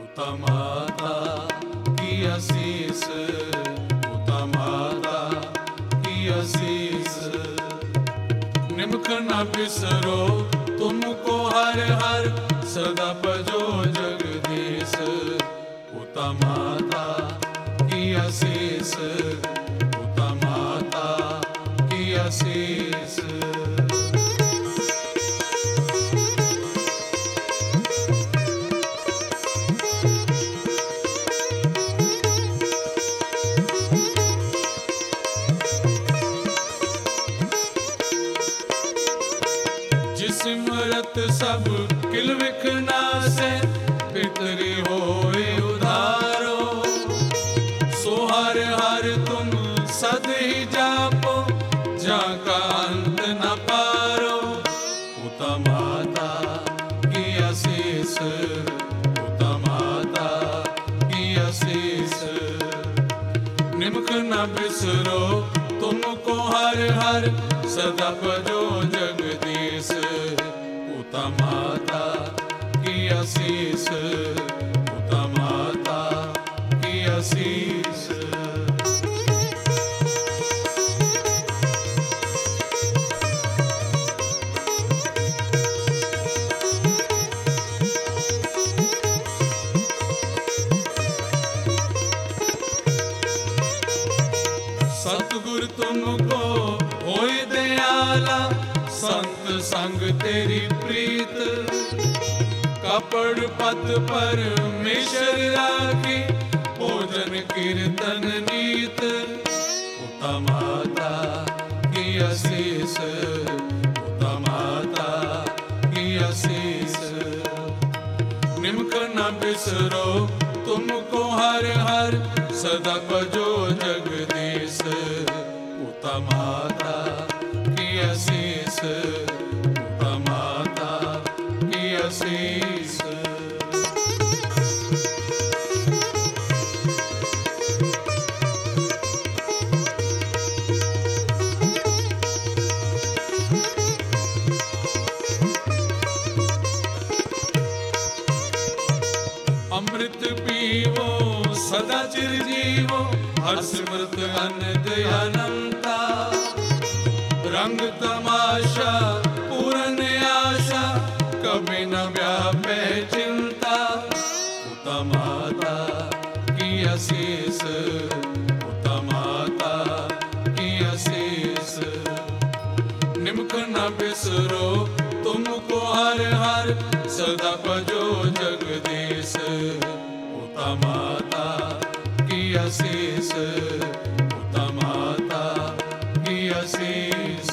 पुता माता की आशीष, पुता माता की आशीष। निमक न बिसरो तुमको हर हर, सदा भजो जगदीश। पुता माता की आशीष, पुता माता की आशीष। सिमरत सब किल विखनासे, पितरी होए उधारो। सो हर हर तुम सद ही जापो, जाका अंत न पारो। पुता माता की आशीष, पुता माता की आशीष। निमक न बिसरो तुमको हर हर, सदा भजो जगदीश। पुता माता की आशीष, पुता माता की आशीष। सतगुर तुमको होए दयाला, संत संग तेरी प्रीत। कपड़ पत परमेश्वर राखी, भोजन कीर्तन नीत। पुता माता की आशीष, पुता माता की आशीष। निमक न बिसरो तुमको हर हर, सदा भजो जगदीश। पुता माता की आशीष, पुता माता की आशीष। अमृत पीवो सदा चिरजीवो, हर सिमरत अनंत अनंता। रंग तमाशा पूर्ण आशा, कभी न व्यापे चिंता। पुता माता की आशीष, पुता माता की आशीष। निमक न बिसरो तुमको हर हर, सदा भजो जगदीश। पुता माता की आशीष, पुता माता की आशीष।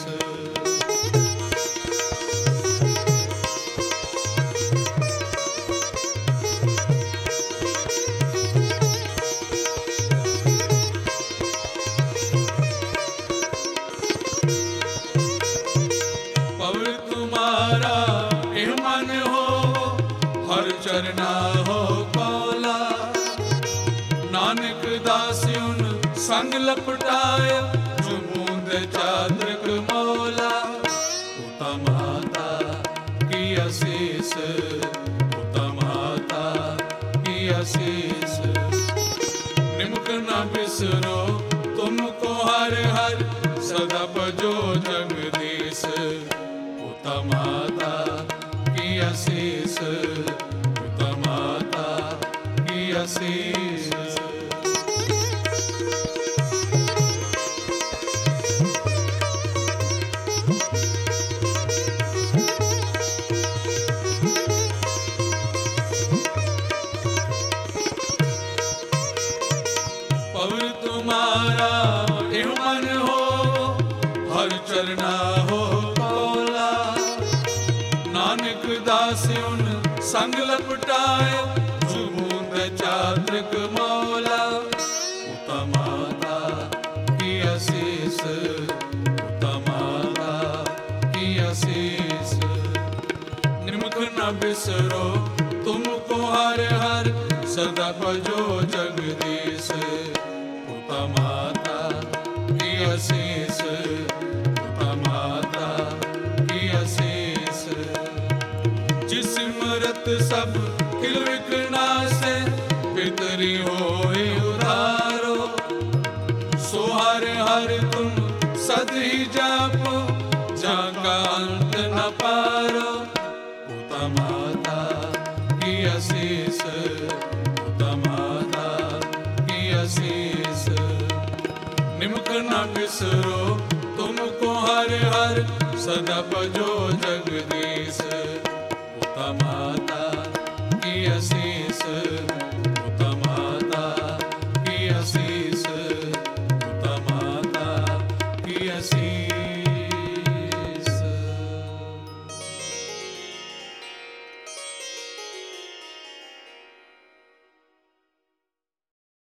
पवित्र तुम्हारा यह मन हो, हर चरना हो कौला। नानक दास्युन संग लपटाया, जो बूंद चादर मौला। पुता माता की आशीष, पुता माता की आशीष। निमक न बिसरो तुमको हर हर, सदा भजो जगदीश। पुता माता की आशीष, पुता माता की आशीष। पवित्र तुम्हारा यह मन हो, हर चरना हो कौला। नानक दास्युन संग लपटाए, जो बूंद चादर मौला। पुता माता की आशीष, पुता माता की आशीष। निमक न बिसरो तुमको हर हर, सदा भजो जगदीश। पुता माता की आशीष, पुता माता की आशीष। जिस सिमरत सब किल विकनासे पितरी होए उधारो। सो हर हर तुम सदी जापो, जाका अंत न पारो। पूता माता की आशीष, पूता माता की आशीष। निमक न बिसरो तुमको हर हर, सदा भजो जगदीश। पूता माता की आशीष।